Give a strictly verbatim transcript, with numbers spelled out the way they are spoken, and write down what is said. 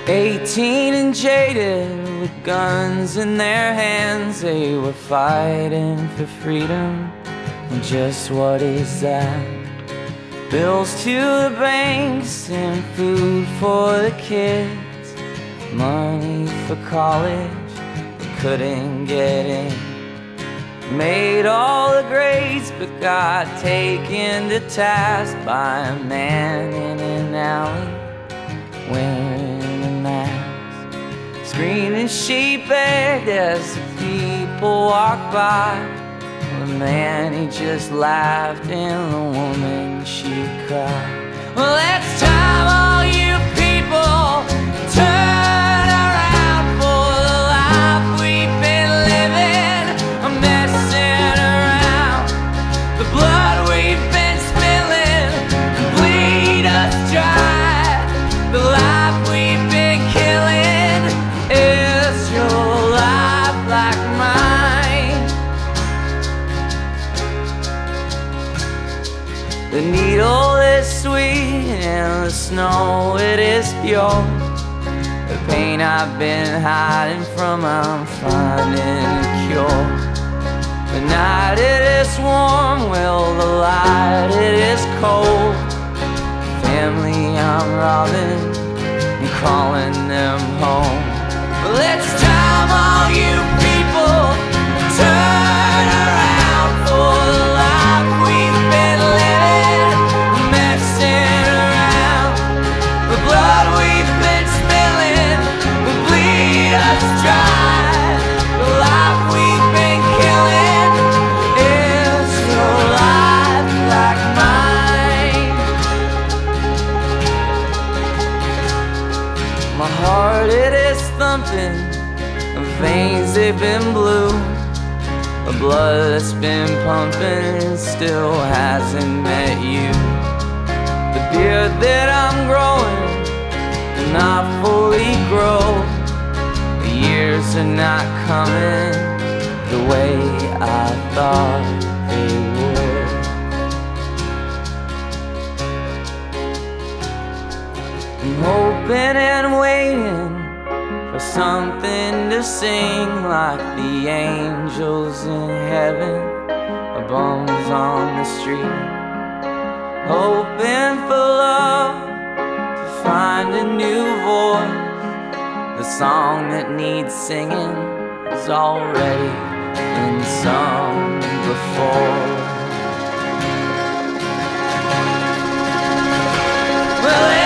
Eighteen and jaded, with guns in their hands, they were fighting for freedom. And just what is that? Bills to the banks and food for the kids, money for college, they couldn't get in. Made all the grades but got taken to task by a man in an alley wearing a mask. Screaming she begged as the people walked by. The man, he just laughed, and the woman, she cried. Well, it's time all you people turn around for the life we've been living. I'm messing around. The blood we've been spilling, bleed us dry. The life we've been killing, is your life like mine? The needle is sweet and the snow, it is pure. The pain I've been hiding from, I'm finding a cure. The night it is warm, well the light it is cold. Family I'm robbing and calling them home. Well, it's time all you people turn around for the life we've been living. Messing around, the blood we've been spilling will bleed us dry. The life we've been killing, is your life like mine? My heart, it is thumping, the veins, they've been blue. The blood that's been pumping still hasn't met you. The beard that I'm growing will not fully grow. The years are not coming the way I thought they would. I'm hoping and waiting for something to sing like the angels in heaven or bums on the street. Hoping for love, to find a new voice. The song that needs singing is already been sung before. Well,